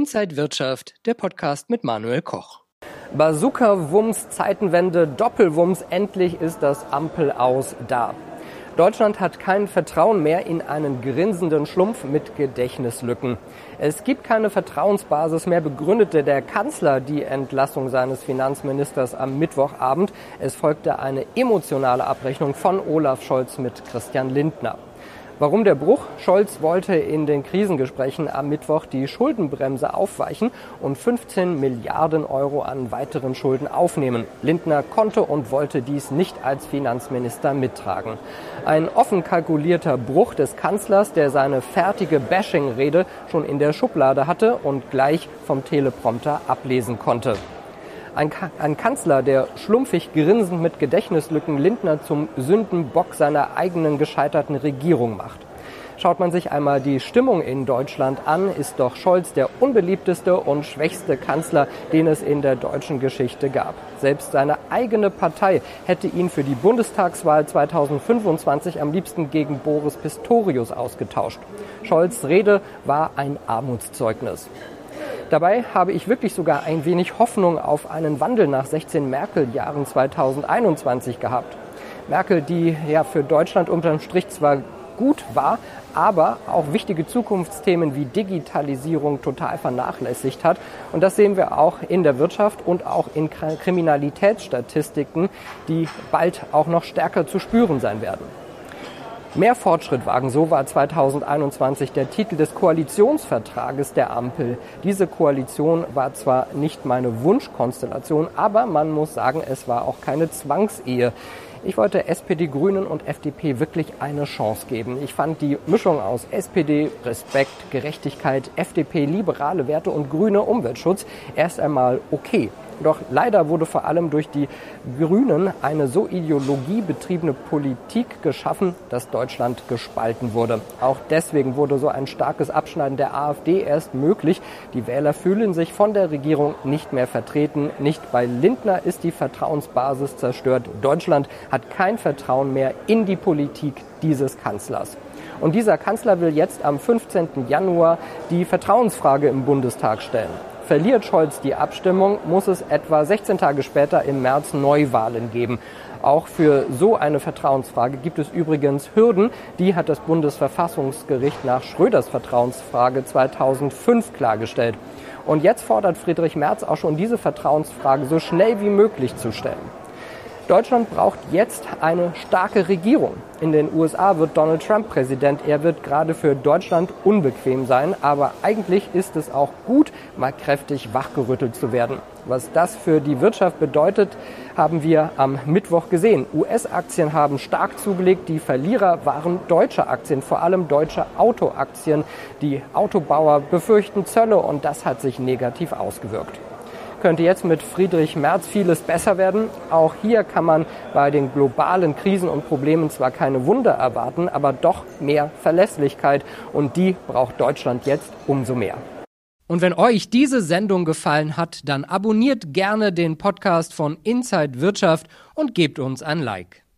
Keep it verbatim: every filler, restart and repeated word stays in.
Inside Wirtschaft, der Podcast mit Manuel Koch. Bazooka-Wumms, Zeitenwende, Doppelwumms, endlich ist das Ampel-Aus da. Deutschland hat kein Vertrauen mehr in einen grinsenden Schlumpf mit Gedächtnislücken. Es gibt keine Vertrauensbasis mehr, begründete der Kanzler die Entlassung seines Finanzministers am Mittwochabend. Es folgte eine emotionale Abrechnung von Olaf Scholz mit Christian Lindner. Warum der Bruch? Scholz wollte in den Krisengesprächen am Mittwoch die Schuldenbremse aufweichen und fünfzehn Milliarden Euro an weiteren Schulden aufnehmen. Lindner konnte und wollte dies nicht als Finanzminister mittragen. Ein offen kalkulierter Bruch des Kanzlers, der seine fertige Bashing-Rede schon in der Schublade hatte und gleich vom Teleprompter ablesen konnte. Ein, Ka- ein Kanzler, der schlumpfig grinsend mit Gedächtnislücken Lindner zum Sündenbock seiner eigenen gescheiterten Regierung macht. Schaut man sich einmal die Stimmung in Deutschland an, ist doch Scholz der unbeliebteste und schwächste Kanzler, den es in der deutschen Geschichte gab. Selbst seine eigene Partei hätte ihn für die Bundestagswahl zweitausendfünfundzwanzig am liebsten gegen Boris Pistorius ausgetauscht. Scholz' Rede war ein Armutszeugnis. Dabei habe ich wirklich sogar ein wenig Hoffnung auf einen Wandel nach sechzehn Merkel-Jahren zweitausendeinundzwanzig gehabt. Merkel, die ja für Deutschland unterm Strich zwar gut war, aber auch wichtige Zukunftsthemen wie Digitalisierung total vernachlässigt hat. Und das sehen wir auch in der Wirtschaft und auch in Kriminalitätsstatistiken, die bald auch noch stärker zu spüren sein werden. Mehr Fortschritt wagen, so war zweitausendeinundzwanzig der Titel des Koalitionsvertrages der Ampel. Diese Koalition war zwar nicht meine Wunschkonstellation, aber man muss sagen, es war auch keine Zwangsehe. Ich wollte S P D, Grünen und F D P wirklich eine Chance geben. Ich fand die Mischung aus S P D, Respekt, Gerechtigkeit, F D P, liberale Werte und Grüne, Umweltschutz erst einmal okay. Doch leider wurde vor allem durch die Grünen eine so ideologiebetriebene Politik geschaffen, dass Deutschland gespalten wurde. Auch deswegen wurde so ein starkes Abschneiden der AfD erst möglich. Die Wähler fühlen sich von der Regierung nicht mehr vertreten. Nicht bei Lindner ist die Vertrauensbasis zerstört. Deutschland hat kein Vertrauen mehr in die Politik dieses Kanzlers. Und dieser Kanzler will jetzt am fünfzehnten Januar die Vertrauensfrage im Bundestag stellen. Verliert Scholz die Abstimmung, muss es etwa sechzehn Tage später im März Neuwahlen geben. Auch für so eine Vertrauensfrage gibt es übrigens Hürden. Die hat das Bundesverfassungsgericht nach Schröders Vertrauensfrage zweitausendfünf klargestellt. Und jetzt fordert Friedrich Merz auch schon, diese Vertrauensfrage so schnell wie möglich zu stellen. Deutschland braucht jetzt eine starke Regierung. In den U S A wird Donald Trump Präsident. Er wird gerade für Deutschland unbequem sein. Aber eigentlich ist es auch gut, mal kräftig wachgerüttelt zu werden. Was das für die Wirtschaft bedeutet, haben wir am Mittwoch gesehen. U S-Aktien haben stark zugelegt. Die Verlierer waren deutsche Aktien, vor allem deutsche Autoaktien. Die Autobauer befürchten Zölle und das hat sich negativ ausgewirkt. Könnte jetzt mit Friedrich Merz vieles besser werden. Auch hier kann man bei den globalen Krisen und Problemen zwar keine Wunder erwarten, aber doch mehr Verlässlichkeit. Und die braucht Deutschland jetzt umso mehr. Und wenn euch diese Sendung gefallen hat, dann abonniert gerne den Podcast von Inside Wirtschaft und gebt uns ein Like.